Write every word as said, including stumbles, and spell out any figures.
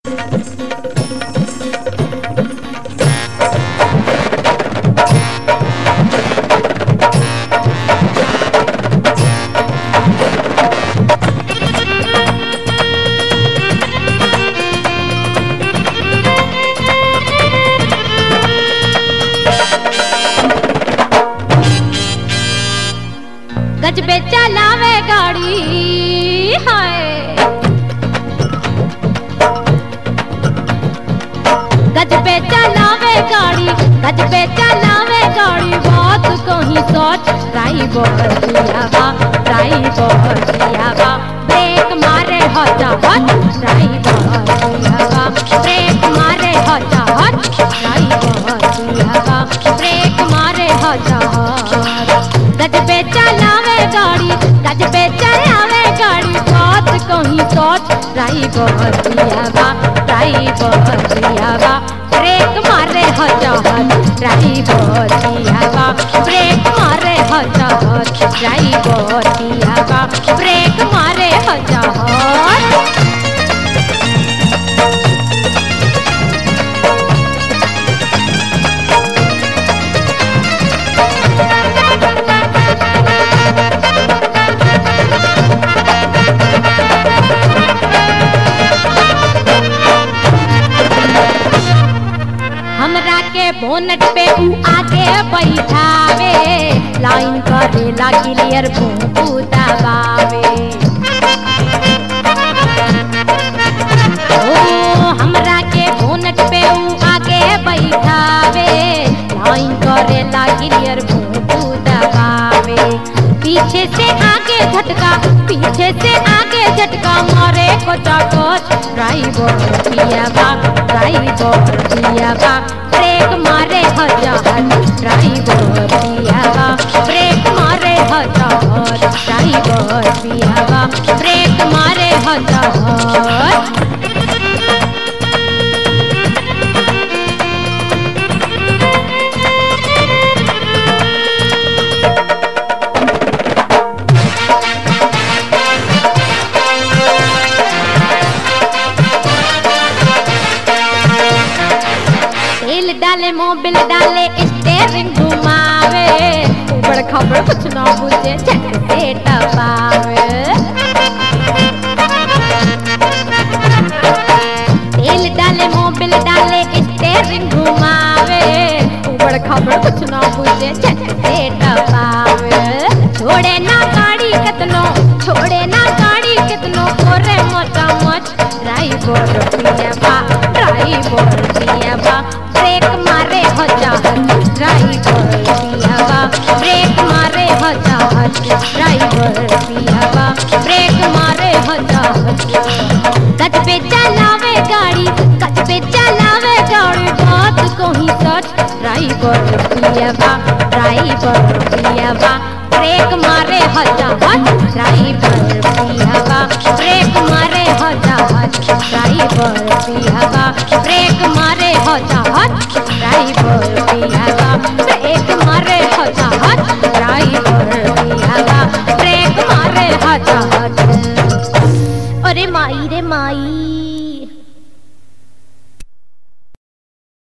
गजबे चलावे गाड़ी हाय गजबे चलावे गाड़ी गजबे चलावे गाड़ी बात कहीं सोच ड्राइवर पियावा ड्राइवर पियावा ब्रेक मारे हटा हट ड्राइवर पियावा ब्रेक मारे हटा हट ड्राइवर पियावा ब्रेक मारे हटा हट गजबे चलावे गाड़ी गजबे चलावे गाड़ी बात कहीं सोच ड्राइवर पियावा ड्राइवर पियावा ब्रेक मारे हटा हट ड्राइवर पियावा ब्रेक मारे हटा हट ड्राइवर पियावा ब्रेक मारे हटा हट हमरा के बोनट पे ऊ आगे बैठावे लाइन करेला क्लियर भूखू दबावे ओ हमरा के बोनट पे ऊ आगे बैठावे लाइन करेला क्लियर भूखू दबावे पीछे से आगे झटका पीछे से आगे झटका मारे कोचाकोच ड्राइवर पियावा ड्राइवर पियावा ब्रेक मारे हटा हट ड्राइवर पियावा ब्रेक मारे हटा हट ड्राइवर पियावा ब्रेक मारे हटा हट तेल डाले मोबिल डाले स्टेरिंग घुमावे ऊबड़ खबड़ कुछ ना बुझे झट से टपावे तेल डाले मोबिल डाले स्टेरिंग घुमावे ऊबड़ खबड़ कुछ ना बुझे झट से टपावे छोड़े ना गाड़ी कितनो छोड़े ना गाड़ी कितनो करे मोटा मोट ड्राइवर पियावा ड्राइवर पियावा ब्रेक मारे हटा हट ड्राइवर पियावा ब्रेक मारे हटा हट ड्राइवर पियावा ब्रेक मारे हटा हट गजबे चलावे गाड़ी गजबे चलावे गाड़ी बात कहीं सच ड्राइवर पियावा ड्राइवर पियावा ब्रेक मारे हटा हट ड्राइवर पियावा ब्रेक मारे हटा हट ड्राइवर पियावा ब्रेक मारे हटा हट ड्राइवर पियावा